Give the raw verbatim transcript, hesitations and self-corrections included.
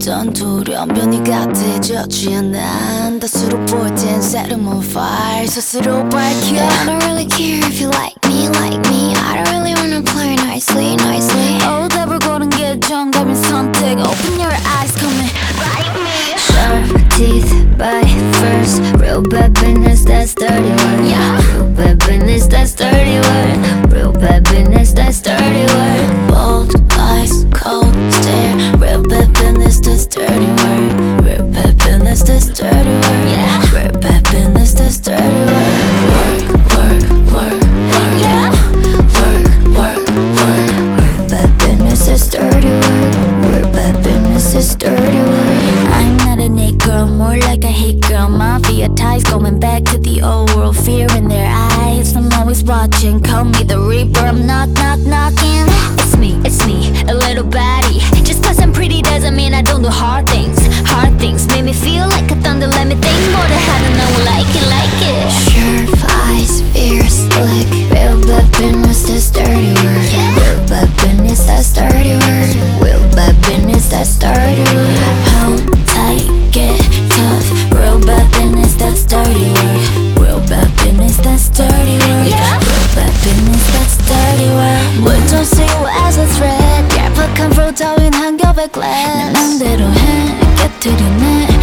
전투력 변이가 되져 취한 난 다수로 볼 땐 set 'em on fire 스스로 밝혀 I don't really care if you like me, like me. I don't really wanna play nicely, nicely. 어 답을 고른 게 정답인 선택 Open your eyes, come and bite me. Sharp teeth, bite first. Real bad business, that's dirty work. Yeah. Real bad business, that's dirty work. Real bad business, that's dirty work. Bold eyes, cold stare Real bad business, that's dirty work. Real bad business, that's dirty work. Yeah. Real bad business, that's dirty work. Work, work, work, work. Yeah. Work, work, work. Real bad business, that's dirty work. Real bad business, that's dirty work. I'm not a Nick girl, more like a hit girl. Mafia ties going back to the old world. Fear in their eyes, I'm always watching. Call me the Reaper, I'm knock, knock, knocking. It's me, it's me, a little baddie. Just cause I'm pretty doesn't mean I don't do hard things. Hard things make me feel like a thunder. Let me think more than how to know like it, like it. Sharp eyes, fierce look. Real bad business, that's dirty work. Real bad business, that's dirty work. Real bad business, that's dirty work. Hold tight, get tough. Real bad business, that's dirty work. Real bad business, that's dirty work. Real bad business, that's dirty work. We don't see you as a threat. 얄팍한 프로 따윈 한 겹의 glass. 내 맘대로 해, 깨트리네.